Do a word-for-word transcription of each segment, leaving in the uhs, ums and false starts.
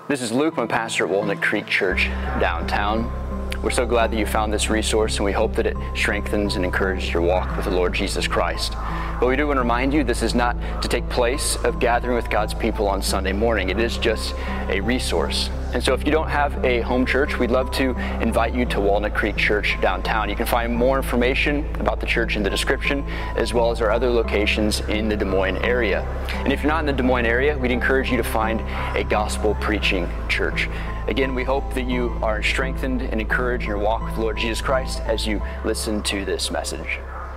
This is Luke, I'm pastor at Walnut Creek Church downtown. We're so glad that you found this resource, and we hope that it strengthens and encourages your walk with the Lord Jesus Christ. But we do want to remind you, this is not to take place of gathering with God's people on Sunday morning. It is just a resource. And so if you don't have a home church, we'd love to invite you to Walnut Creek Church downtown. You can find more information about the church in the description, as well as our other locations in the Des Moines area. And if you're not in the Des Moines area, we'd encourage you to find a gospel preaching church. Again, we hope that you are strengthened and encouraged in your walk with the Lord Jesus Christ as you listen to this message.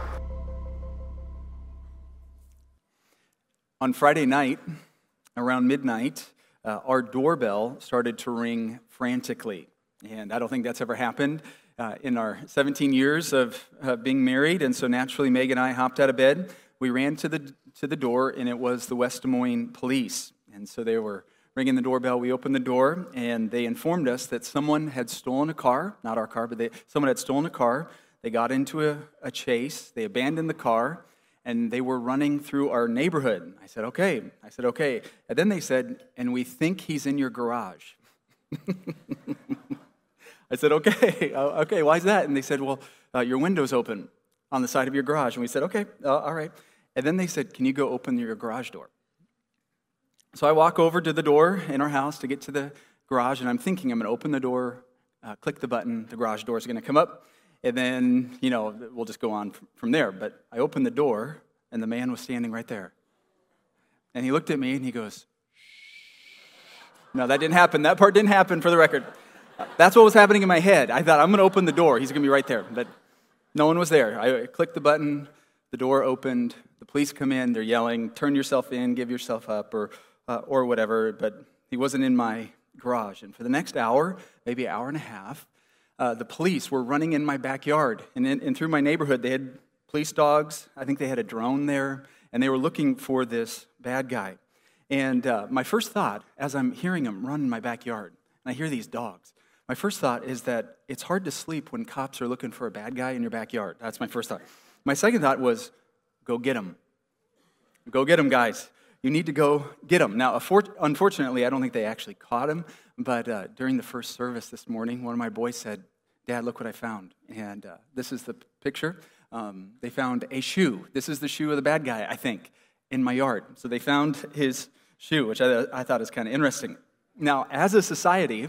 On Friday night, around midnight, uh, our doorbell started to ring frantically. And I don't think that's ever happened uh, in our seventeen years of uh, being married. And so naturally, Meg and I hopped out of bed. We ran to the to the door, and it was the West Des Moines police. And so they were ringing the doorbell. We opened the door, and they informed us that someone had stolen a car. Not our car, but they, someone had stolen a car. They got into a, a chase. They abandoned the car. And they were running through our neighborhood. I said, okay. I said, okay. And then they said, and we think he's in your garage. I said, okay. Uh, okay, why is that? And they said, well, uh, your window's open on the side of your garage. And we said, okay, uh, all right. And then they said, can you go open your garage door? So I walk over to the door in our house to get to the garage, and I'm thinking I'm going to open the door, uh, click the button, the garage door is going to come up. And then, you know, we'll just go on from there. But I opened the door, and the man was standing right there. And he looked at me, and he goes, no, that didn't happen. That part didn't happen, for the record. That's what was happening in my head. I thought, I'm going to open the door. He's going to be right there. But no one was there. I clicked the button. The door opened. The police come in. They're yelling, turn yourself in, give yourself up, or uh, or whatever. But he wasn't in my garage. And for the next hour, maybe an hour and a half, Uh, the police were running in my backyard, and, in, and through my neighborhood. They had police dogs. I think they had a drone there, and they were looking for this bad guy. And uh, my first thought, as I'm hearing them run in my backyard, and I hear these dogs, my first thought is that it's hard to sleep when cops are looking for a bad guy in your backyard. That's my first thought. My second thought was, go get him. Go get him, guys. You need to go get him. Now, unfortunately, I don't think they actually caught him. But uh, during the first service this morning, one of my boys said, Dad, look what I found. And uh, this is the picture. Um, they found a shoe. This is the shoe of the bad guy, I think, in my yard. So they found his shoe, which I, I thought is kind of interesting. Now, as a society,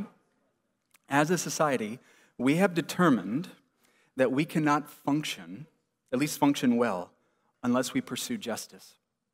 as a society, we have determined that we cannot function, at least function well, unless we pursue justice.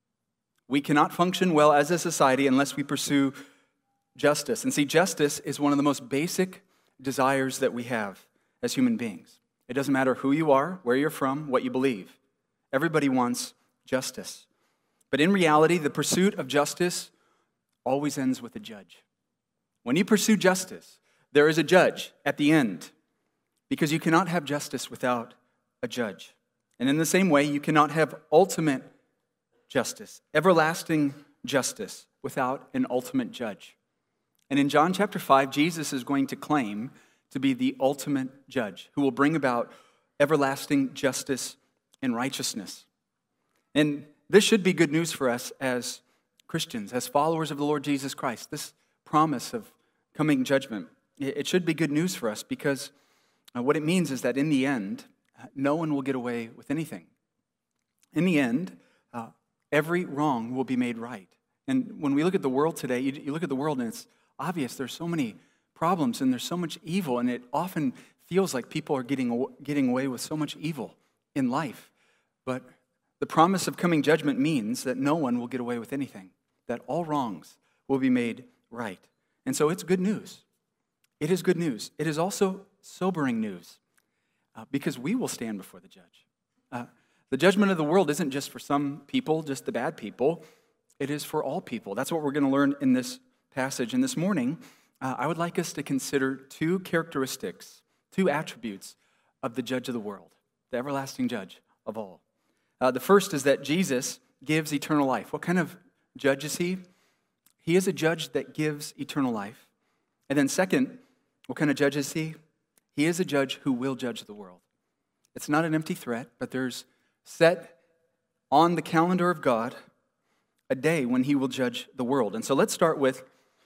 We cannot function well as a society unless we pursue justice. And see, justice is one of the most basic desires that we have as human beings. It doesn't matter who you are, where you're from, what you believe. Everybody wants justice. But in reality, the pursuit of justice always ends with a judge. When you pursue justice, there is a judge at the end, because you cannot have justice without a judge. And in the same way, you cannot have ultimate justice, everlasting justice, without an ultimate judge. And in John chapter five, Jesus is going to claim to be the ultimate judge who will bring about everlasting justice and righteousness. And this should be good news for us as Christians, as followers of the Lord Jesus Christ. This promise of coming judgment, it should be good news for us, because what it means is that in the end, no one will get away with anything. In the end, uh, every wrong will be made right. And when we look at the world today, you, you look at the world and it's obvious there's so many problems and there's so much evil, and it often feels like people are getting, getting away with so much evil in life. But the promise of coming judgment means that no one will get away with anything, that all wrongs will be made right. And so it's good news. It is good news. It is also sobering news, uh, because we will stand before the judge. Uh, the judgment of the world isn't just for some people, just the bad people. It is for all people. That's what we're going to learn in this passage. And this morning, uh, I would like us to consider two characteristics, two attributes of the judge of the world, the everlasting judge of all. Uh, the first is that Jesus gives eternal life. What kind of judge is he? He is a judge that gives eternal life. And then second, what kind of judge is he? He is a judge who will judge the world. It's not an empty threat, but there's set on the calendar of God a day when he will judge the world. And so let's start with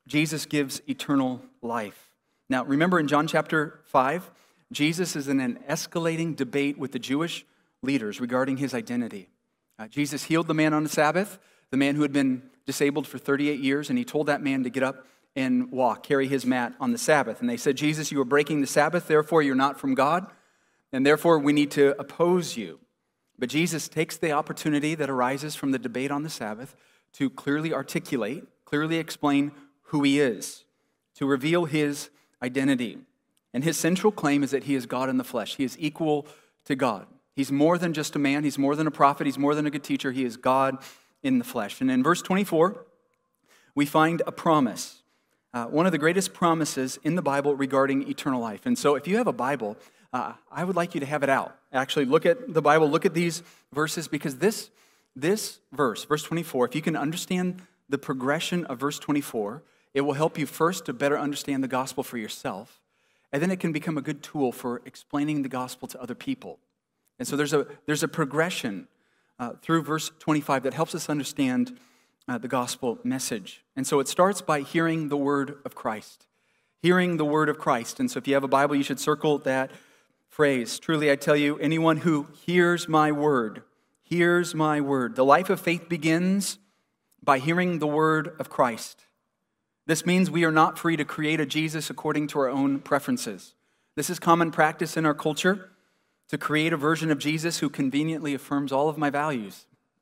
Jesus gives eternal life. Now, remember in John chapter five, Jesus is in an escalating debate with the Jewish leaders regarding his identity. Uh, Jesus healed the man on the Sabbath, the man who had been disabled for thirty-eight years, and he told that man to get up and walk, carry his mat on the Sabbath. And they said, Jesus, you are breaking the Sabbath, therefore you're not from God, and therefore we need to oppose you. But Jesus takes the opportunity that arises from the debate on the Sabbath to clearly articulate, clearly explain who he is, to reveal his identity. And his central claim is that he is God in the flesh. He is equal to God. He's more than just a man. He's more than a prophet. He's more than a good teacher. He is God in the flesh. And in verse twenty-four, we find a promise, uh, one of the greatest promises in the Bible regarding eternal life. And so if you have a Bible, uh, I would like you to have it out. Actually, look at the Bible, look at these verses, because this, this verse, verse twenty-four, if you can understand the progression of verse twenty-four, it will help you first to better understand the gospel for yourself, and then it can become a good tool for explaining the gospel to other people. And so there's a, there's a progression uh, through verse twenty-five that helps us understand uh, the gospel message. And so it starts by hearing the word of Christ. Hearing the word of Christ. And so if you have a Bible, you should circle that phrase. Truly, I tell you, anyone who hears my word, hears my word. The life of faith begins by hearing the word of Christ. This means we are not free to create a Jesus according to our own preferences. This is common practice in our culture, to create a version of Jesus who conveniently affirms all of my values.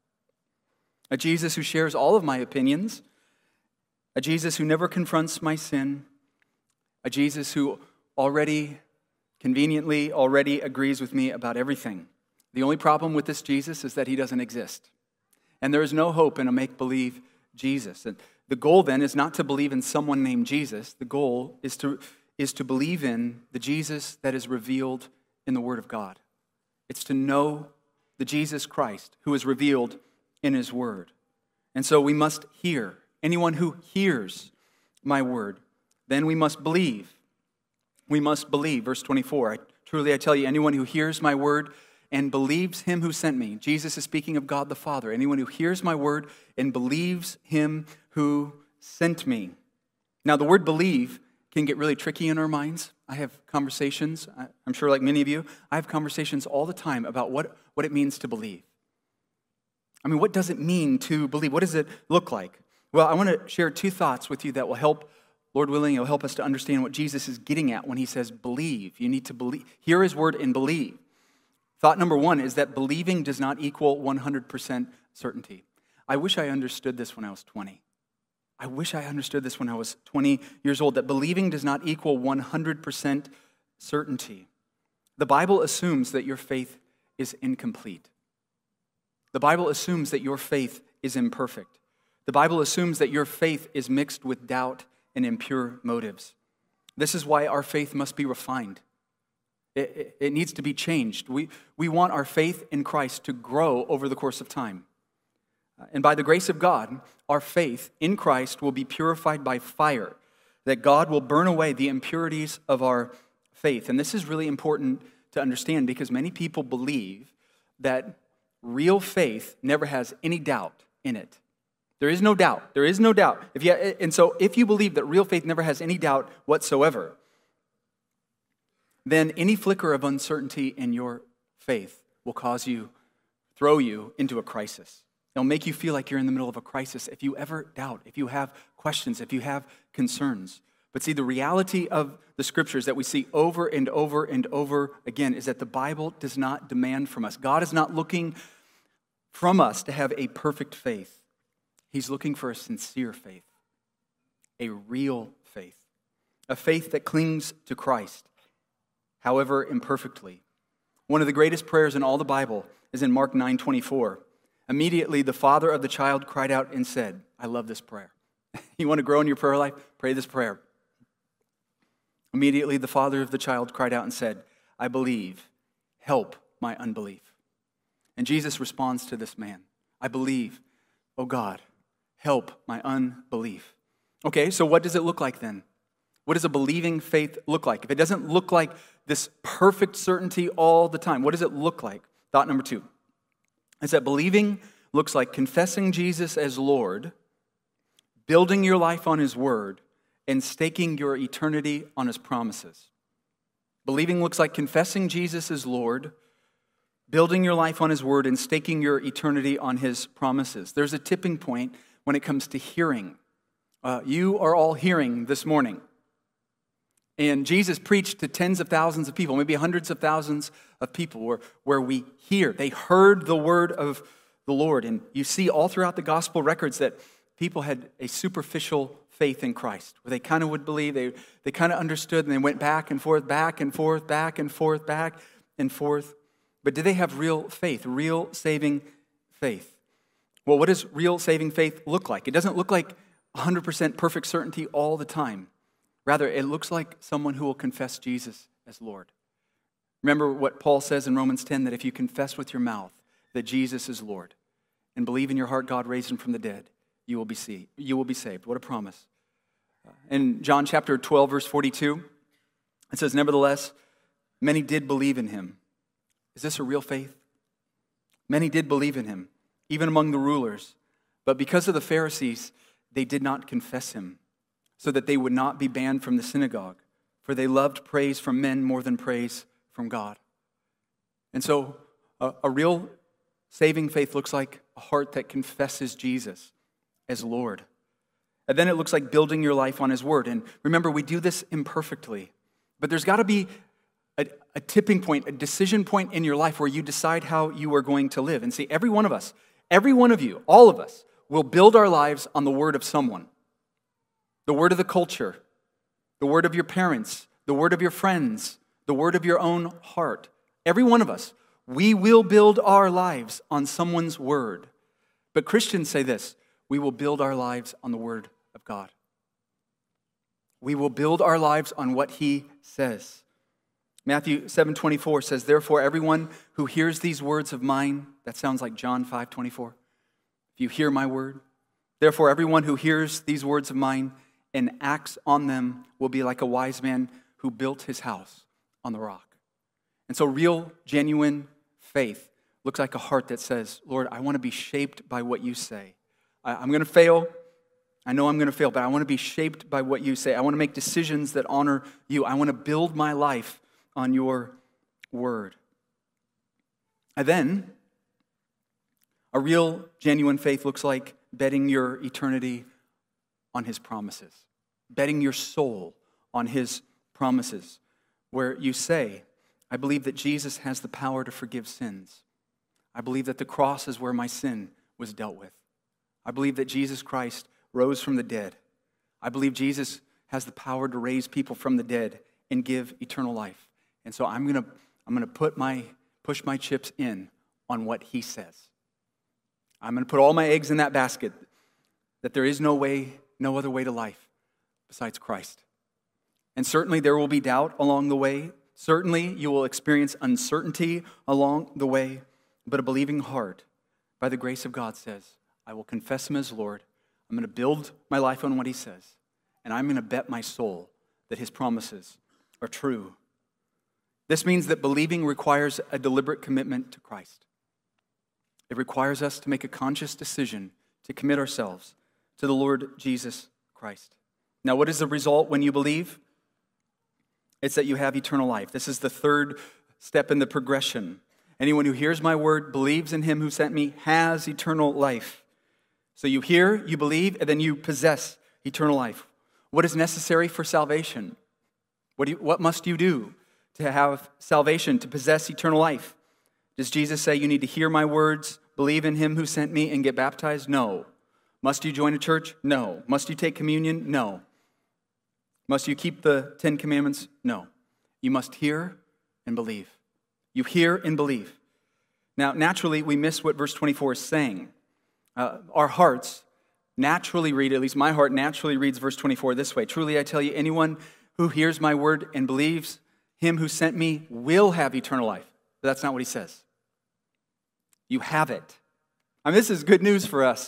A Jesus who shares all of my opinions. A Jesus who never confronts my sin. A Jesus who already, conveniently, already agrees with me about everything. The only problem with this Jesus is that he doesn't exist. And there is no hope in a make-believe Jesus. And the goal then is not to believe in someone named Jesus. The goal is to, is to believe in the Jesus that is revealed in the Word of God. It's to know the Jesus Christ who is revealed in his Word. And so we must hear. Anyone who hears my word, then we must believe. We must believe. Verse twenty-four, I, truly I tell you, anyone who hears my word and believes him who sent me. Jesus is speaking of God the Father. Anyone who hears my word and believes him who sent me. Now the word believe can get really tricky in our minds. I have conversations, I'm sure like many of you, I have conversations all the time about what, what it means to believe. I mean, what does it mean to believe? What does it look like? Well, I want to share two thoughts with you that will help, Lord willing, it will help us to understand what Jesus is getting at when he says believe. You need to believe, hear his word and believe. Thought number one is that believing does not equal one hundred percent certainty. I wish I understood this when I was twenty. I wish I understood this when I was twenty years old, that believing does not equal one hundred percent certainty. The Bible assumes that your faith is incomplete. The Bible assumes that your faith is imperfect. The Bible assumes that your faith is mixed with doubt and impure motives. This is why our faith must be refined. It, it, it needs to be changed. We, we want our faith in Christ to grow over the course of time. And by the grace of God, our faith in Christ will be purified by fire, that God will burn away the impurities of our faith. And this is really important to understand because many people believe that real faith never has any doubt in it. There is no doubt. There is no doubt. If you, and so if you believe that real faith never has any doubt whatsoever, then any flicker of uncertainty in your faith will cause you, throw you into a crisis. It'll make you feel like you're in the middle of a crisis if you ever doubt, if you have questions, if you have concerns. But see, the reality of the scriptures that we see over and over and over again is that the Bible does not demand from us. God is not looking from us to have a perfect faith. He's looking for a sincere faith, a real faith, a faith that clings to Christ, however imperfectly. One of the greatest prayers in all the Bible is in Mark nine twenty-four. Immediately, the father of the child cried out and said, I love this prayer. You want to grow in your prayer life? Pray this prayer. Immediately, the father of the child cried out and said, I believe. Help my unbelief. And Jesus responds to this man. I believe. Oh God, help my unbelief. Okay, so what does it look like then? What does a believing faith look like? If it doesn't look like this perfect certainty all the time, what does it look like? Thought number two is that believing looks like confessing Jesus as Lord, building your life on his word, and staking your eternity on his promises. Believing looks like confessing Jesus as Lord, building your life on his word, and staking your eternity on his promises. There's a tipping point when it comes to hearing. Uh, you are all hearing this morning. And Jesus preached to tens of thousands of people, maybe hundreds of thousands of people, where, where we hear. They heard the word of the Lord. And you see all throughout the gospel records that people had a superficial faith in Christ, where they kind of would believe, they, they kind of understood, and they went back and forth, back and forth, back and forth, back and forth. But did they have real faith, real saving faith? Well, what does real saving faith look like? It doesn't look like one hundred percent perfect certainty all the time. Rather, it looks like someone who will confess Jesus as Lord. Remember what Paul says in Romans ten, that if you confess with your mouth that Jesus is Lord and believe in your heart God raised him from the dead, you will be saved. You will be saved. What a promise. In John chapter twelve, verse forty-two, it says, nevertheless, many did believe in him. Is this a real faith? Many did believe in him, even among the rulers. But because of the Pharisees, they did not confess him, so that they would not be banned from the synagogue, for they loved praise from men more than praise from God. And so a, a real saving faith looks like a heart that confesses Jesus as Lord. And then it looks like building your life on his word. And remember, we do this imperfectly, but there's got to be a, a tipping point, a decision point in your life where you decide how you are going to live. And see, every one of us, every one of you, all of us, will build our lives on the word of someone. The word of the culture, the word of your parents, the word of your friends, the word of your own heart. Every one of us, we will build our lives on someone's word. But Christians say this, we will build our lives on the word of God. We will build our lives on what he says. Matthew seven twenty-four says, therefore, everyone who hears these words of mine, that sounds like John five twenty-four. If you hear my word, therefore, everyone who hears these words of mine and acts on them will be like a wise man who built his house on the rock. And so real, genuine faith looks like a heart that says, Lord, I want to be shaped by what you say. I, I'm going to fail. I know I'm going to fail, but I want to be shaped by what you say. I want to make decisions that honor you. I want to build my life on your word. And then, a real, genuine faith looks like betting your eternity on his promises. Betting your soul on his promises. Where you say, I believe that Jesus has the power to forgive sins. I believe that the cross is where my sin was dealt with. I believe that Jesus Christ rose from the dead. I believe Jesus has the power to raise people from the dead and give eternal life. And so I'm going to I'm going to put my push my chips in on what he says. I'm going to put all my eggs in that basket, that there is no way, no other way to life besides Christ. And certainly there will be doubt along the way. Certainly you will experience uncertainty along the way. But a believing heart, by the grace of God, says, I will confess him as Lord. I'm going to build my life on what he says. And I'm going to bet my soul that his promises are true. This means that believing requires a deliberate commitment to Christ. It requires us to make a conscious decision to commit ourselves to the Lord Jesus Christ. Now, what is the result when you believe? It's that you have eternal life. This is the third step in the progression. Anyone who hears my word, believes in him who sent me, has eternal life. So you hear, you believe, and then you possess eternal life. What is necessary for salvation? What, do you, what must you do to have salvation, to possess eternal life? Does Jesus say you need to hear my words, believe in him who sent me, and get baptized? No. Must you join a church? No. Must you take communion? No. Must you keep the Ten Commandments? No. You must hear and believe. You hear and believe. Now, naturally, we miss what verse twenty-four is saying. Uh, our hearts naturally read, at least my heart naturally reads verse twenty-four this way. Truly, I tell you, anyone who hears my word and believes him who sent me will have eternal life. But that's not what he says. You have it. I mean, this is good news for us.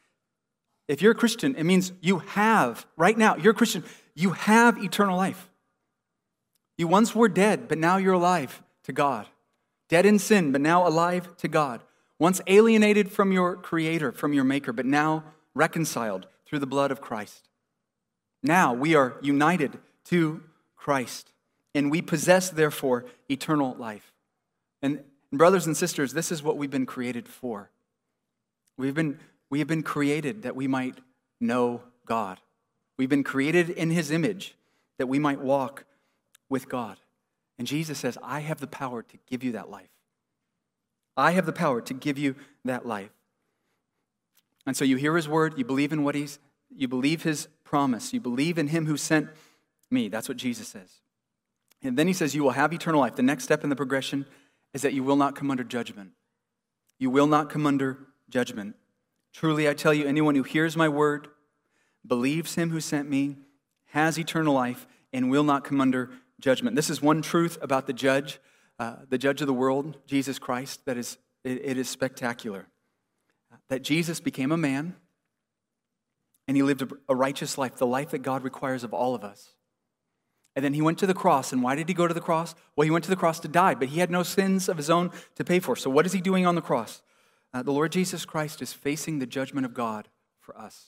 If you're a Christian, it means you have, right now, you're a Christian, you have eternal life. You once were dead, but now you're alive to God. Dead in sin, but now alive to God. Once alienated from your Creator, from your Maker, but now reconciled through the blood of Christ. Now we are united to Christ, and we possess, therefore, eternal life. And brothers and sisters, this is what we've been created for. We've been, we have been created that we might know God. We've been created in his image that we might walk with God. And Jesus says, I have the power to give you that life. I have the power to give you that life. And so you hear his word, you believe in what he's, you believe his promise, you believe in him who sent me. That's what Jesus says. And then he says, you will have eternal life. The next step in the progression is that you will not come under judgment. You will not come under judgment. Truly, I tell you, anyone who hears my word, believes him who sent me, has eternal life, and will not come under judgment. This is one truth about the judge, uh, the judge of the world, Jesus Christ, that is, it, it is spectacular. That Jesus became a man, and he lived a, a righteous life, the life that God requires of all of us. And then he went to the cross, and why did he go to the cross? Well, he went to the cross to die, but he had no sins of his own to pay for. So what is he doing on the cross? Uh, the Lord Jesus Christ is facing the judgment of God for us.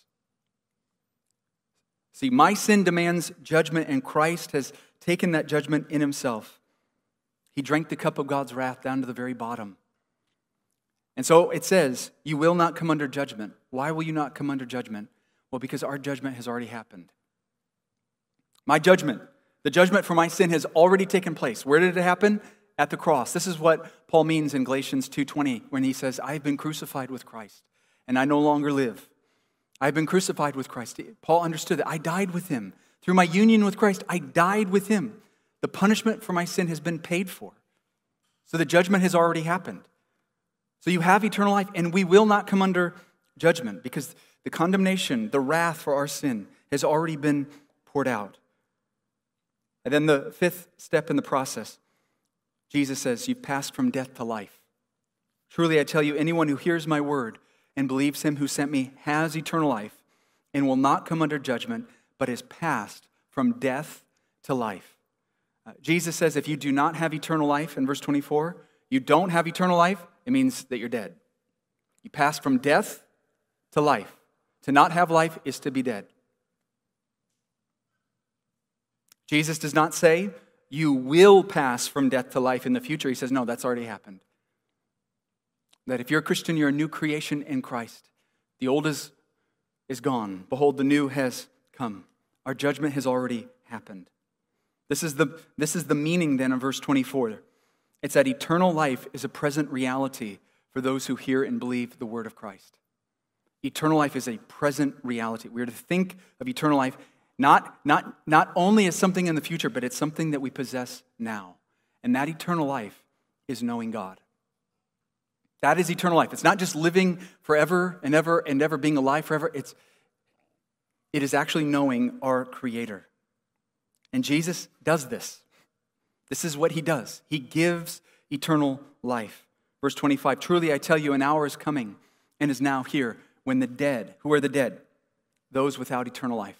See, my sin demands judgment, and Christ has taken that judgment in himself. He drank the cup of God's wrath down to the very bottom. And so it says, you will not come under judgment. Why will you not come under judgment? Well, because our judgment has already happened. My judgment, the judgment for my sin has already taken place. Where did it happen? At the cross. This is what Paul means in Galatians two twenty when he says, I have been crucified with Christ, and I no longer live. I have been crucified with Christ. Paul understood that I died with him. Through my union with Christ, I died with him. The punishment for my sin has been paid for. So the judgment has already happened. So you have eternal life, and we will not come under judgment because the condemnation, the wrath for our sin has already been poured out. And then the fifth step in the process, Jesus says, you've passed from death to life. Truly, I tell you, anyone who hears my word and believes him who sent me has eternal life and will not come under judgment, but is passed from death to life. Uh, Jesus says if you do not have eternal life, in verse twenty-four, you don't have eternal life, it means that you're dead. You pass from death to life. To not have life is to be dead. Jesus does not say you will pass from death to life in the future. He says, no, that's already happened. That if you're a Christian, you're a new creation in Christ. The old is, is gone. Behold, the new has come. Our judgment has already happened. This is the, this is the meaning then of verse twenty-four. It's that eternal life is a present reality for those who hear and believe the word of Christ. Eternal life is a present reality. We are to think of eternal life not, not, not only as something in the future, but it's something that we possess now. And that eternal life is knowing God. That is eternal life. It's not just living forever and ever and ever being alive forever. It's, it is actually knowing our Creator. And Jesus does this. This is what he does. He gives eternal life. Verse twenty-five, truly I tell you, an hour is coming and is now here when the dead, who are the dead? Those without eternal life.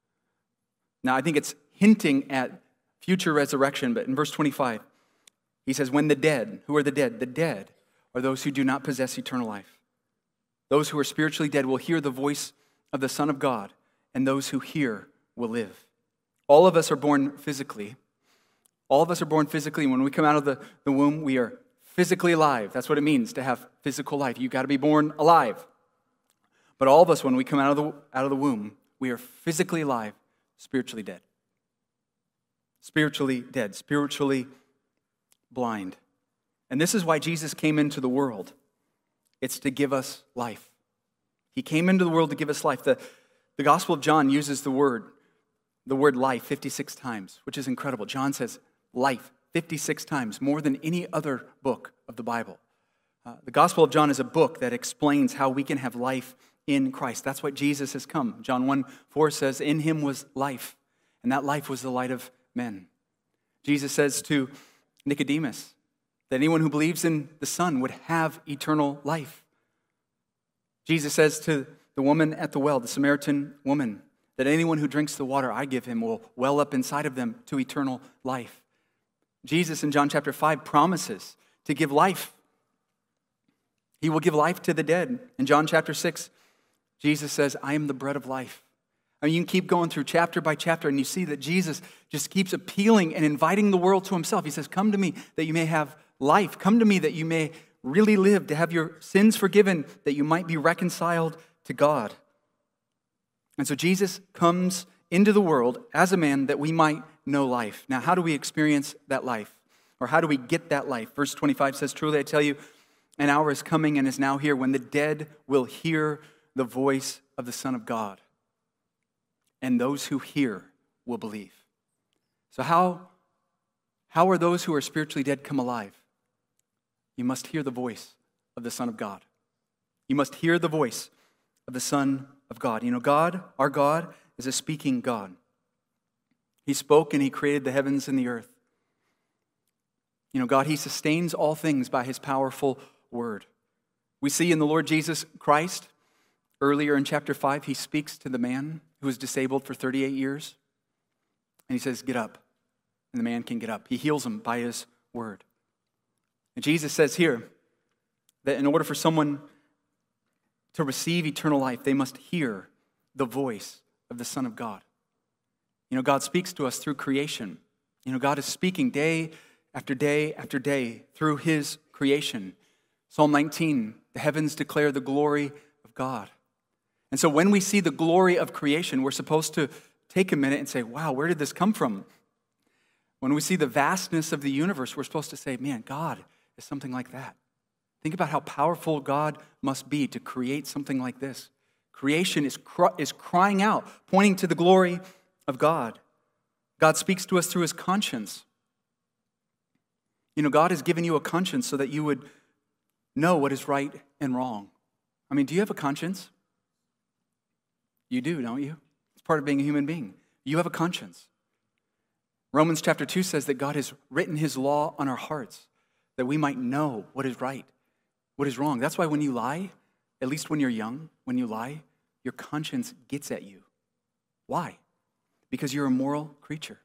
Now I think it's hinting at future resurrection, but in verse twenty-five, he says, when the dead, who are the dead? The dead are those who do not possess eternal life. Those who are spiritually dead will hear the voice of the Son of God, and those who hear will live. All of us are born physically. All of us are born physically. When we come out of the, the womb, we are physically alive. That's what it means to have physical life. You've got to be born alive. But all of us, when we come out of the, out of the womb, we are physically alive, spiritually dead. Spiritually dead, spiritually blind. And this is why Jesus came into the world. It's to give us life. He came into the world to give us life. The, the Gospel of John uses the word, the word life fifty-six times, which is incredible. John says life fifty-six times, more than any other book of the Bible. Uh, the Gospel of John is a book that explains how we can have life in Christ. That's what Jesus has come. John one four says, in him was life, and that life was the light of men. Jesus says to Nicodemus that anyone who believes in the Son would have eternal life. Jesus says to the woman at the well, the Samaritan woman, that anyone who drinks the water I give him will well up inside of them to eternal life. Jesus in John chapter five promises to give life. He will give life to the dead. In John chapter six, Jesus says, I am the bread of life. I mean, you can keep going through chapter by chapter, and you see that Jesus just keeps appealing and inviting the world to himself. He says, come to me that you may have life. Come to me that you may really live, to have your sins forgiven, that you might be reconciled to God. And so Jesus comes into the world as a man that we might know life. Now, how do we experience that life? Or how do we get that life? Verse twenty-five says, truly I tell you, an hour is coming and is now here when the dead will hear the voice of the Son of God. And those who hear will believe. So how, how are those who are spiritually dead come alive? You must hear the voice of the Son of God. You must hear the voice of the Son of God. You know, God, our God, is a speaking God. He spoke and he created the heavens and the earth. You know, God, he sustains all things by his powerful word. We see in the Lord Jesus Christ, earlier in chapter five, he speaks to the man who was disabled for thirty-eight years. And he says, get up. And the man can get up. He heals him by his word. And Jesus says here that in order for someone to receive eternal life, they must hear the voice of the Son of God. You know, God speaks to us through creation. You know, God is speaking day after day after day through his creation. Psalm nineteen, the heavens declare the glory of God. And so when we see the glory of creation, we're supposed to take a minute and say, wow, where did this come from? When we see the vastness of the universe, we're supposed to say, man, God is something like that. Think about how powerful God must be to create something like this. Creation is, cr- is crying out, pointing to the glory of God. God speaks to us through his conscience. You know, God has given you a conscience so that you would know what is right and wrong. I mean, do you have a conscience? You do, don't you? It's part of being a human being. You have a conscience. Romans chapter two says that God has written his law on our hearts that we might know what is right, what is wrong. That's why when you lie, at least when you're young, when you lie, your conscience gets at you. Why? Because you're a moral creature.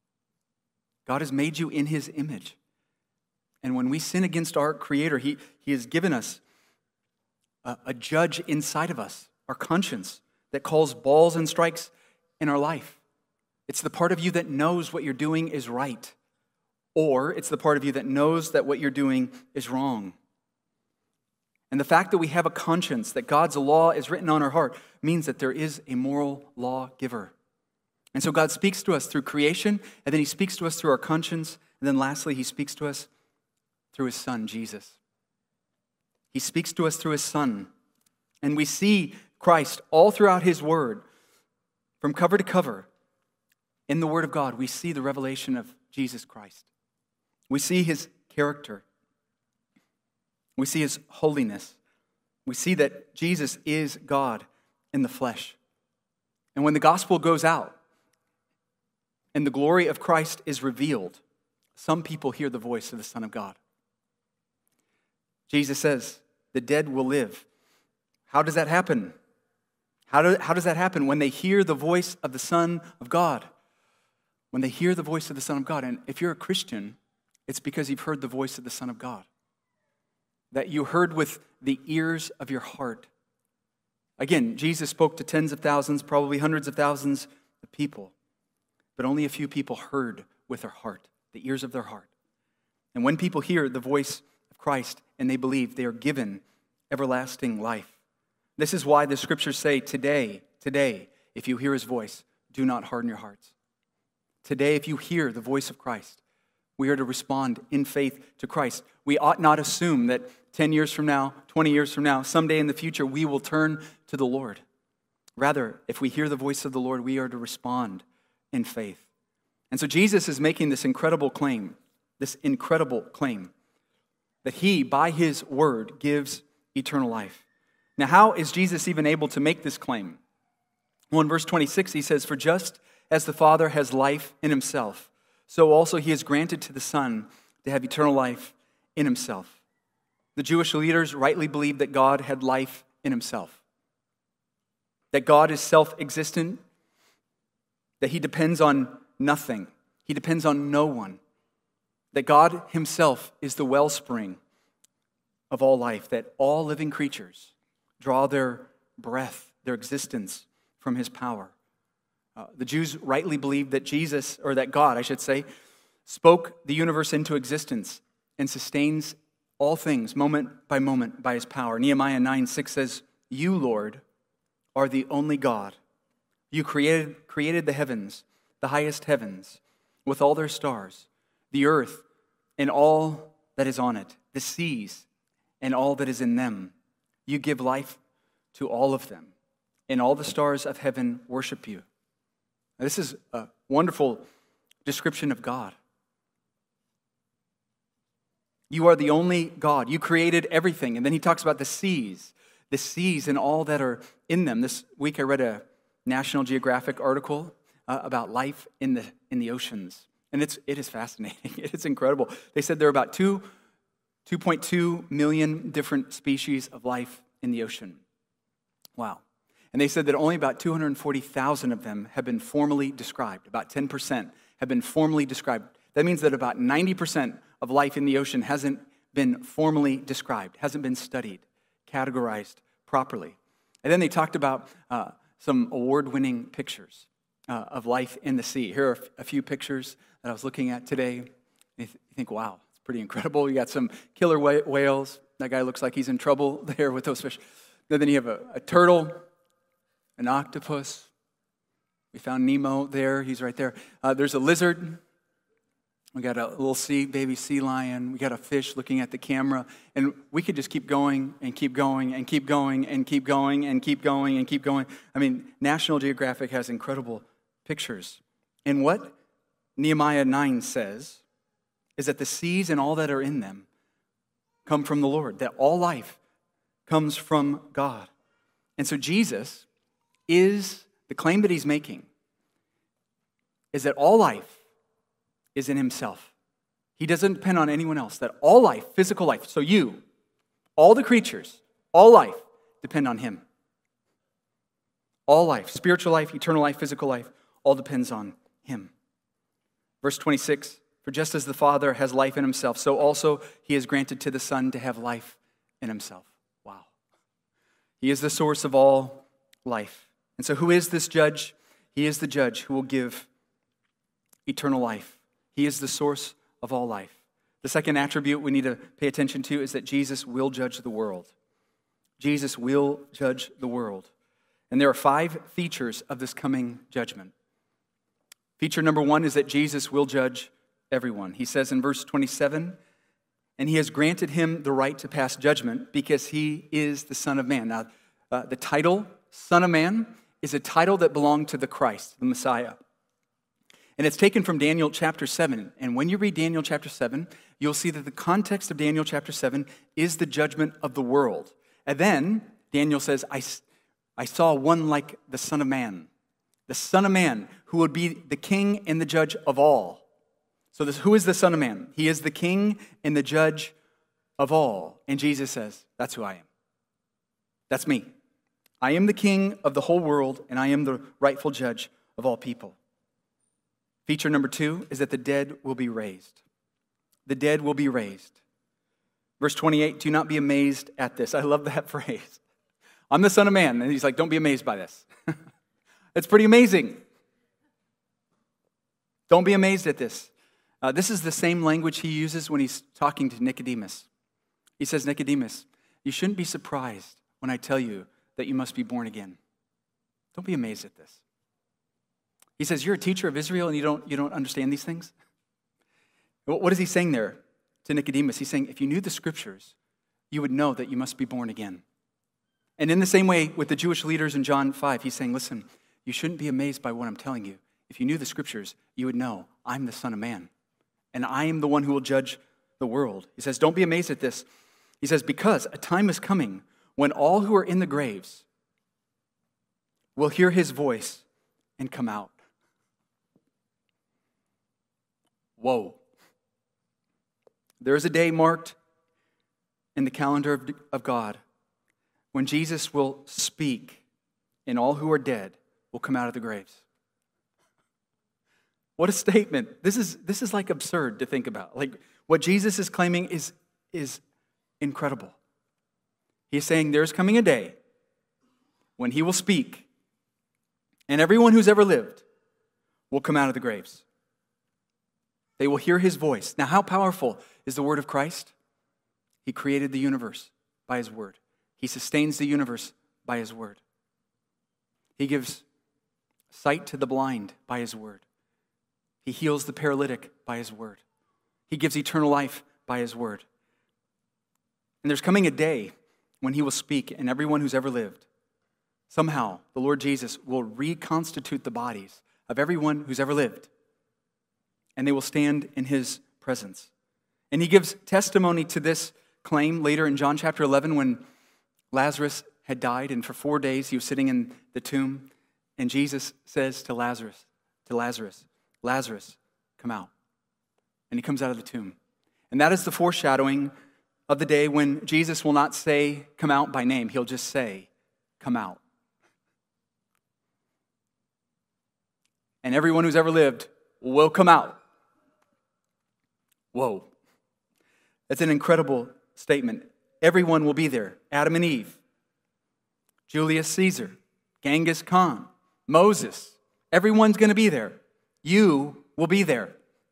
God has made you in his image. And when we sin against our Creator, he, he has given us a, a judge inside of us, our conscience, that calls balls and strikes in our life. It's the part of you that knows what you're doing is right, or it's the part of you that knows that what you're doing is wrong. And the fact that we have a conscience, that God's law is written on our heart, means that there is a moral lawgiver. And so God speaks to us through creation, and then he speaks to us through our conscience, and then lastly, he speaks to us through his Son, Jesus. He speaks to us through his Son. And we see Christ all throughout his word, from cover to cover. In the Word of God, we see the revelation of Jesus Christ. We see his character. We see his holiness. We see that Jesus is God in the flesh. And when the gospel goes out and the glory of Christ is revealed, some people hear the voice of the Son of God. Jesus says, the dead will live. How does that happen? How, do, how does that happen? When they hear the voice of the Son of God. When they hear the voice of the Son of God. And if you're a Christian, it's because you've heard the voice of the Son of God. That you heard with the ears of your heart. Again, Jesus spoke to tens of thousands, probably hundreds of thousands of people. But only a few people heard with their heart, the ears of their heart. And when people hear the voice of Christ and they believe, they are given everlasting life. This is why the scriptures say, today, today, if you hear his voice, do not harden your hearts. Today, if you hear the voice of Christ, we are to respond in faith to Christ. We ought not assume that ten years from now, twenty years from now, someday in the future, we will turn to the Lord. Rather, if we hear the voice of the Lord, we are to respond in faith. And so Jesus is making this incredible claim, this incredible claim, that he, by his word, gives eternal life. Now, how is Jesus even able to make this claim? Well, in verse twenty-six, he says, for just as the Father has life in himself, so also he has granted to the Son to have eternal life in himself. The Jewish leaders rightly believed that God had life in himself, that God is self-existent, that he depends on nothing, he depends on no one, that God himself is the wellspring of all life, that all living creatures draw their breath, their existence from his power. Uh, the Jews rightly believed that Jesus, or that God, I should say, spoke the universe into existence and sustains all things moment by moment by his power. Nehemiah nine six says, "You, Lord, are the only God. You created, created the heavens, the highest heavens, with all their stars, the earth and all that is on it, the seas and all that is in them. You give life to all of them, and all the stars of heaven worship you." Now, this is a wonderful description of God. You are the only God. You created everything. And then he talks about the seas, the seas and all that are in them. This week I read a National Geographic article uh, about life in the in the oceans. And it's it is fascinating. It's incredible. They said there are about two, two point two million different species of life in the ocean. Wow. And they said that only about two hundred forty thousand of them have been formally described. About ten percent have been formally described. That means that about ninety percent of life in the ocean hasn't been formally described, hasn't been studied, categorized properly. And then they talked about uh, some award-winning pictures uh, of life in the sea. Here are a few pictures that I was looking at today. You think, wow, it's pretty incredible. You got some killer whales. That guy looks like he's in trouble there with those fish. Then you have a, a turtle, an octopus. We found Nemo there. He's right there. Uh, there's a lizard. We got a little sea, baby sea lion. We got a fish looking at the camera. And we could just keep going and keep going and keep going and keep going and keep going and keep going. I mean, National Geographic has incredible pictures. And what Nehemiah nine says is that the seas and all that are in them come from the Lord, that all life comes from God. And so Jesus is, the claim that he's making is that all life is in himself. He doesn't depend on anyone else, that all life, physical life, so you, all the creatures, all life depend on him. All life, spiritual life, eternal life, physical life, all depends on him. Verse twenty-six, "For just as the Father has life in himself, so also he has granted to the Son to have life in himself." Wow. He is the source of all life. And so who is this judge? He is the judge who will give eternal life. He is the source of all life. The second attribute we need to pay attention to is that Jesus will judge the world. Jesus will judge the world. And there are five features of this coming judgment. Feature number one is that Jesus will judge everyone. He says in verse twenty-seven, "And he has granted him the right to pass judgment because he is the Son of Man." Now, uh, the title, Son of Man, is a title that belonged to the Christ, the Messiah. And it's taken from Daniel chapter seven. And when you read Daniel chapter seven, you'll see that the context of Daniel chapter seven is the judgment of the world. And then Daniel says, I, I saw one like the Son of Man. The Son of Man, who would be the king and the judge of all. So this, who is the Son of Man? He is the king and the judge of all. And Jesus says, that's who I am. That's me. I am the king of the whole world, and I am the rightful judge of all people. Feature number two is that the dead will be raised. The dead will be raised. Verse twenty-eight, "Do not be amazed at this." I love that phrase. I'm the Son of Man. And he's like, don't be amazed by this. It's pretty amazing. Don't be amazed at this. Uh, this is the same language he uses when he's talking to Nicodemus. He says, "Nicodemus, you shouldn't be surprised when I tell you that you must be born again. Don't be amazed at this." He says, "You're a teacher of Israel and you don't, you don't understand these things?" What is he saying there to Nicodemus? He's saying, if you knew the scriptures, you would know that you must be born again. And in the same way with the Jewish leaders in John five, he's saying, listen, you shouldn't be amazed by what I'm telling you. If you knew the scriptures, you would know I'm the Son of Man. And I am the one who will judge the world. He says, don't be amazed at this. He says, because a time is coming when all who are in the graves will hear his voice and come out. Whoa. There is a day marked in the calendar of, of God when Jesus will speak and all who are dead will come out of the graves. What a statement. This is, this is like absurd to think about. Like what Jesus is claiming is, is incredible. He's saying there's coming a day when he will speak and everyone who's ever lived will come out of the graves. They will hear his voice. Now, how powerful is the word of Christ? He created the universe by his word. He sustains the universe by his word. He gives sight to the blind by his word. He heals the paralytic by his word. He gives eternal life by his word. And there's coming a day when he will speak, and everyone who's ever lived, somehow the Lord Jesus will reconstitute the bodies of everyone who's ever lived, and they will stand in his presence. And he gives testimony to this claim later in John chapter eleven when Lazarus had died, and for four days he was sitting in the tomb, and Jesus says to Lazarus, to Lazarus, Lazarus, come out. And he comes out of the tomb. And that is the foreshadowing of the day when Jesus will not say, come out by name. He'll just say, come out. And everyone who's ever lived will come out. Whoa. That's an incredible statement. Everyone will be there. Adam and Eve, Julius Caesar, Genghis Khan, Moses. Everyone's going to be there. You will be there.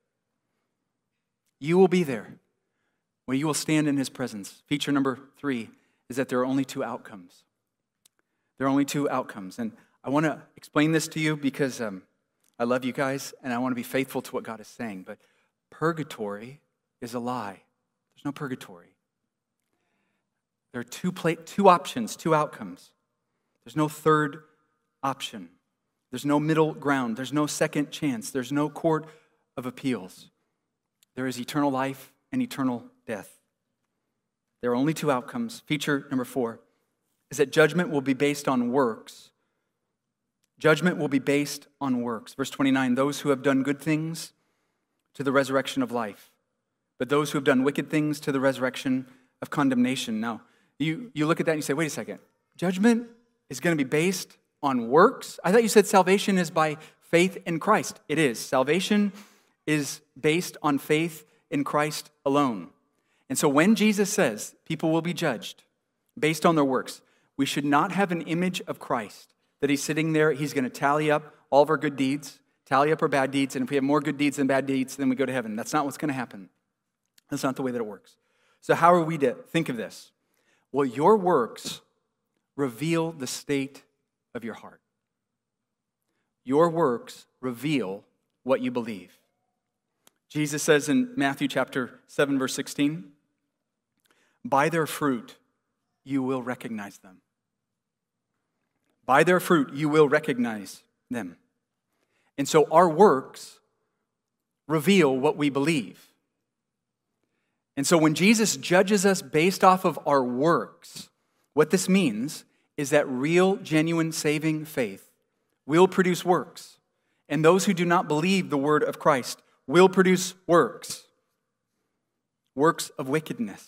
You will be there. Well, you will stand in his presence. Feature number three is that there are only two outcomes. There are only two outcomes. And I want to explain this to you because um, I love you guys and I want to be faithful to what God is saying. But purgatory is a lie. There's no purgatory. There are two, pla- two options, two outcomes. There's no third option. There's no middle ground. There's no second chance. There's no court of appeals. There is eternal life and eternal death. There are only two outcomes. Feature number four is that judgment will be based on works. Judgment will be based on works. Verse twenty-nine, those who have done good things to the resurrection of life, but those who have done wicked things to the resurrection of condemnation. Now, you, you look at that and you say, wait a second, judgment is going to be based on works? I thought you said salvation is by faith in Christ. It is. Salvation is based on faith in Christ alone. And so when Jesus says people will be judged based on their works, we should not have an image of Christ that he's sitting there, he's going to tally up all of our good deeds, tally up our bad deeds, and if we have more good deeds than bad deeds, then we go to heaven. That's not what's going to happen. That's not the way that it works. So how are we to think of this? Well, your works reveal the state of your heart. Your works reveal what you believe. Jesus says in Matthew chapter seven, verse sixteen, by their fruit you will recognize them. By their fruit you will recognize them. And so our works reveal what we believe. And so when Jesus judges us based off of our works, what this means is that real, genuine, saving faith will produce works. And those who do not believe the word of Christ will produce works. Works of wickedness.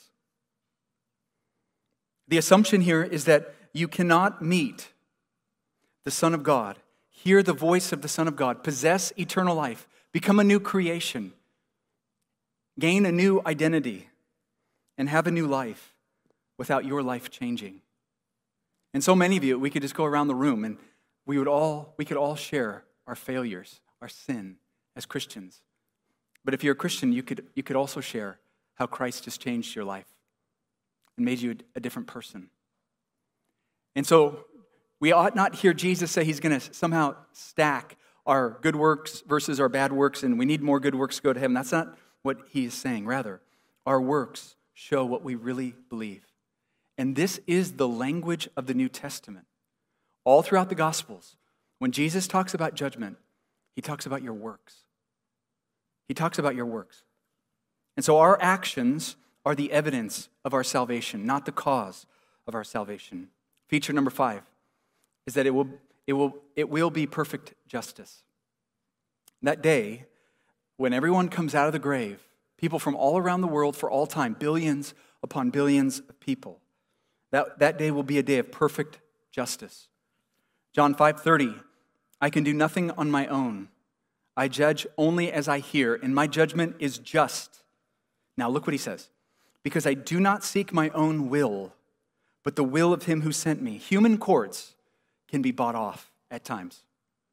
The assumption here is that you cannot meet the Son of God, hear the voice of the Son of God, possess eternal life, become a new creation, gain a new identity, and have a new life without your life changing. And so many of you, we could just go around the room and we would all, we could all share our failures, our sin as Christians. But if you're a Christian, you could, you could also share how Christ has changed your life and made you a different person. And so we ought not hear Jesus say he's going to somehow stack our good works versus our bad works, and we need more good works to go to heaven. That's not what he is saying. Rather, our works show what we really believe. And this is the language of the New Testament. All throughout the Gospels, when Jesus talks about judgment, he talks about your works. He talks about your works. And so our actions are the evidence of our salvation, not the cause of our salvation. Feature number five is that it will, it will, it will be perfect justice. That day, when everyone comes out of the grave, people from all around the world for all time, billions upon billions of people, that, that day will be a day of perfect justice. John five thirty, I can do nothing on my own. I judge only as I hear, and my judgment is just. Now look what he says. Because I do not seek my own will, but the will of him who sent me. Human courts can be bought off at times.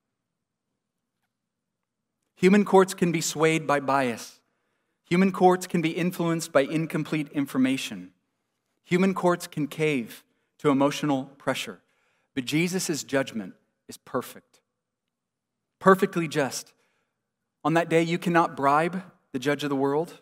Human courts can be swayed by bias. Human courts can be influenced by incomplete information. Human courts can cave to emotional pressure. But Jesus' judgment is perfect, perfectly just. On that day, you cannot bribe the judge of the world.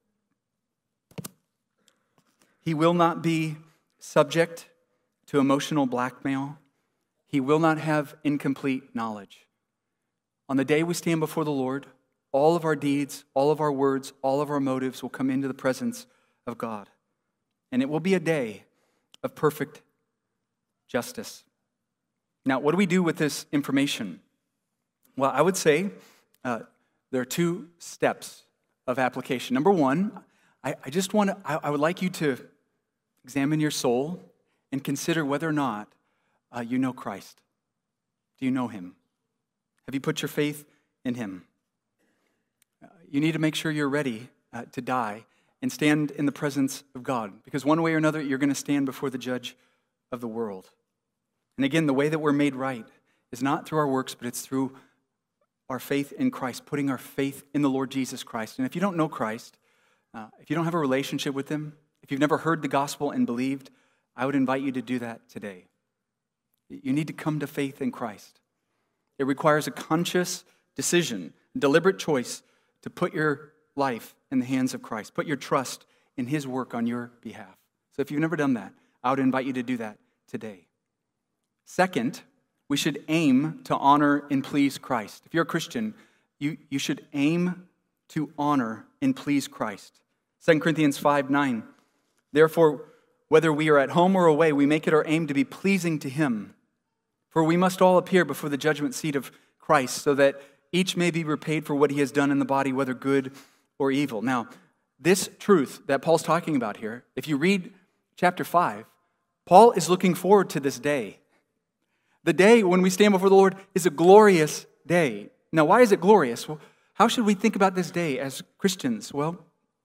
He will not be subject to emotional blackmail. He will not have incomplete knowledge. On the day we stand before the Lord, all of our deeds, all of our words, all of our motives will come into the presence of God. And it will be a day of perfect justice. Now, what do we do with this information? Well, I would say uh, there are two steps of application. Number one, I, I just want to, I, I would like you to examine your soul and consider whether or not uh, you know Christ. Do you know him? Have you put your faith in him? Uh, you need to make sure you're ready uh, to die and stand in the presence of God, because one way or another, you're going to stand before the judge of the world. And again, the way that we're made right is not through our works, but it's through our faith in Christ, putting our faith in the Lord Jesus Christ. And if you don't know Christ, uh, if you don't have a relationship with him, if you've never heard the gospel and believed, I would invite you to do that today. You need to come to faith in Christ. It requires a conscious decision, deliberate choice to put your life in the hands of Christ. Put your trust in his work on your behalf. So if you've never done that, I would invite you to do that today. Second, we should aim to honor and please Christ. If you're a Christian, you, you should aim to honor and please Christ. Second Corinthians five nine. Therefore, whether we are at home or away, we make it our aim to be pleasing to him. For we must all appear before the judgment seat of Christ, so that each may be repaid for what he has done in the body, whether good or evil. Now, this truth that Paul's talking about here, if you read chapter five, Paul is looking forward to this day. The day when we stand before the Lord is a glorious day. Now, why is it glorious? Well, how should we think about this day as Christians? Well,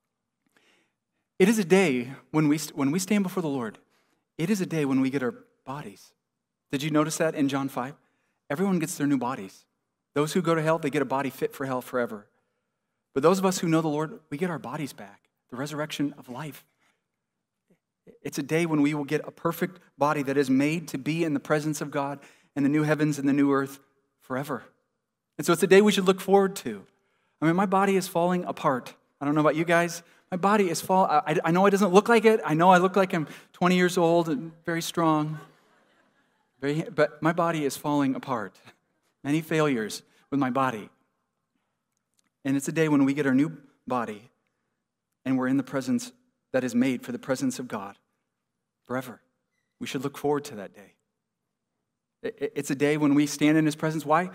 it is a day when we, when we stand before the Lord. It is a day when we get our bodies. Did you notice that in John five? Everyone gets their new bodies. Those who go to hell, they get a body fit for hell forever. But those of us who know the Lord, we get our bodies back, the resurrection of life. It's a day when we will get a perfect body that is made to be in the presence of God and the new heavens and the new earth forever. And so it's a day we should look forward to. I mean, my body is falling apart. I don't know about you guys. My body is fall. I, I know it doesn't look like it. I know I look like I'm twenty years old and very strong. Very, but my body is falling apart. Many failures with my body. And it's a day when we get our new body and we're in the presence that is made for the presence of God forever. We should look forward to that day. It's a day when we stand in his presence. Why?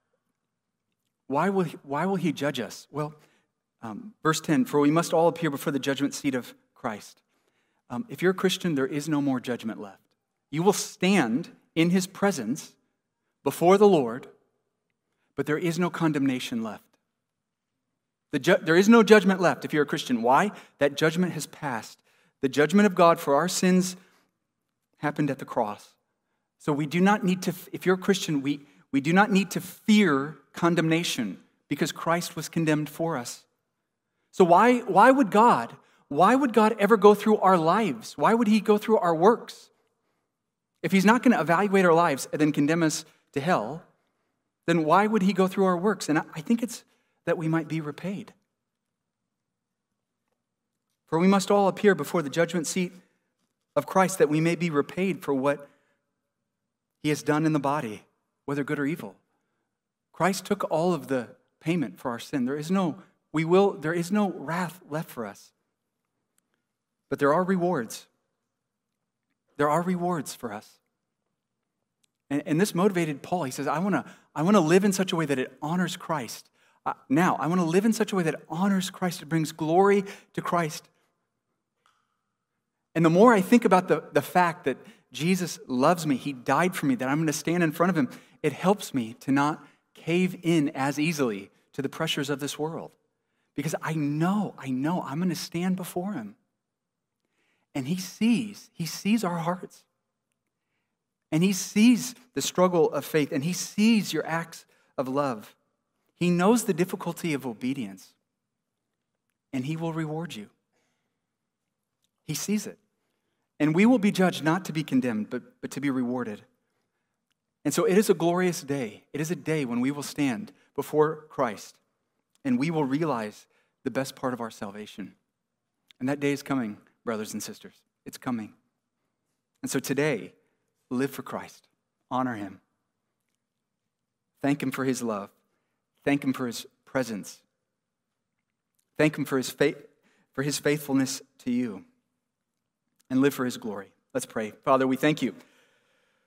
Why will he, why will he judge us? Well, um, verse ten, for we must all appear before the judgment seat of Christ. Um, if you're a Christian, there is no more judgment left. You will stand in his presence before the Lord, but there is no condemnation left. The ju- there is no judgment left if you're a Christian. Why? That judgment has passed. The judgment of God for our sins happened at the cross. So we do not need to, if you're a Christian, we, we do not need to fear condemnation because Christ was condemned for us. So why, why would God, why would God ever go through our lives? Why would he go through our works? If he's not going to evaluate our lives and then condemn us to hell, then why would he go through our works? And I think it's that we might be repaid. For we must all appear before the judgment seat of Christ that we may be repaid for what he has done in the body, whether good or evil. Christ took all of the payment for our sin. There is no, we will, there is no wrath left for us. But there are rewards. There are rewards for us. And, and this motivated Paul. He says, I want to I want to live in such a way that it honors Christ. Uh, now, I want to live in such a way that it honors Christ. It brings glory to Christ. And the more I think about the, the fact that Jesus loves me, he died for me, that I'm going to stand in front of him, it helps me to not cave in as easily to the pressures of this world. Because I know, I know I'm going to stand before him. And he sees, he sees our hearts. And he sees the struggle of faith, and he sees your acts of love. He knows the difficulty of obedience, and he will reward you. He sees it. And we will be judged not to be condemned, but, but to be rewarded. And so it is a glorious day. It is a day when we will stand before Christ, and we will realize the best part of our salvation. And that day is coming, brothers and sisters. It's coming. And so today, live for Christ. Honor him. Thank him for his love. Thank him for his presence. Thank him for his faith, for his faithfulness to you. And live for his glory. Let's pray. Father, we thank you